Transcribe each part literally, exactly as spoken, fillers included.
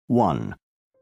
one.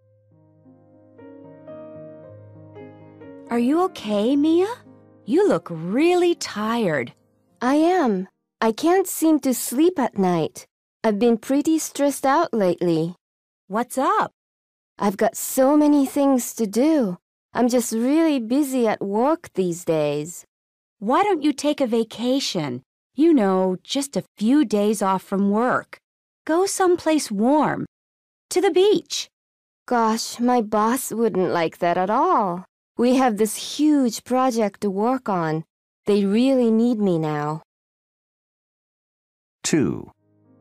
Are you okay, Mia? You look really tired. I am. I can't seem to sleep at night. I've been pretty stressed out lately. What's up? I've got so many things to do. I'm just really busy at work these days. Why don't you take a vacation? You know, just a few days off from work. Go someplace warm. To the beach. Gosh, my boss wouldn't like that at all. We have this huge project to work on. They really need me now. two.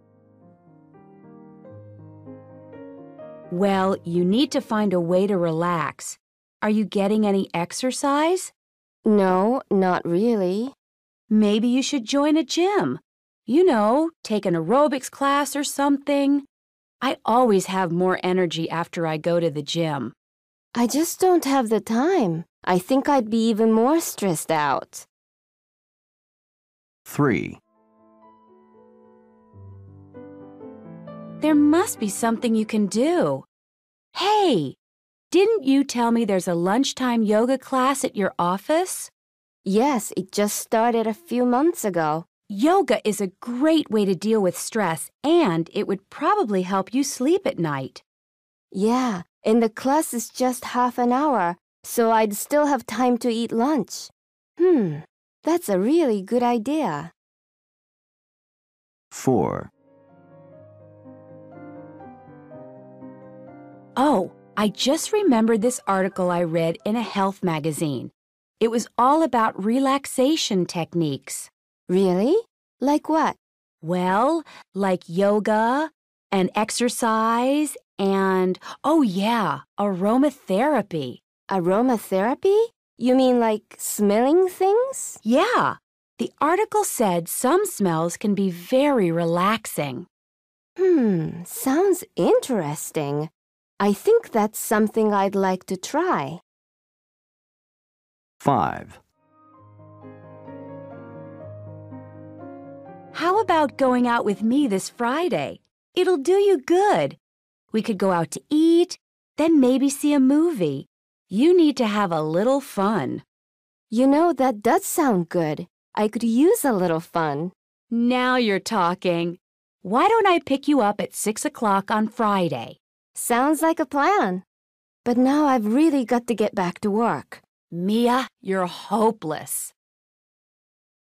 Well, you need to find a way to relax. Are you getting any exercise? No, not really. Maybe you should join a gym. You know, take an aerobics class or something. I always have more energy after I go to the gym. I just don't have the time. I think I'd be even more stressed out. three. There must be something you can do. Hey, didn't you tell me there's a lunchtime yoga class at your office? Yes, it just started a few months ago. Yoga is a great way to deal with stress, and it would probably help you sleep at night. Yeah, and the class is just half an hour, so I'd still have time to eat lunch. Hmm, that's a really good idea. four. Oh, I just remembered this article I read in a health magazine. It was all about relaxation techniques. Really? Like what? Well, like yoga and exercise and, oh yeah, aromatherapy. Aromatherapy? You mean like smelling things? Yeah, the article said some smells can be very relaxing. Hmm, sounds interesting. I think that's something I'd like to try. five. How about going out with me this Friday? It'll do you good. We could go out to eat, then maybe see a movie. You need to have a little fun. You know, that does sound good. I could use a little fun. Now you're talking. Why don't I pick you up at six o'clock on Friday? Sounds like a plan. But now I've really got to get back to work. Mia, you're hopeless.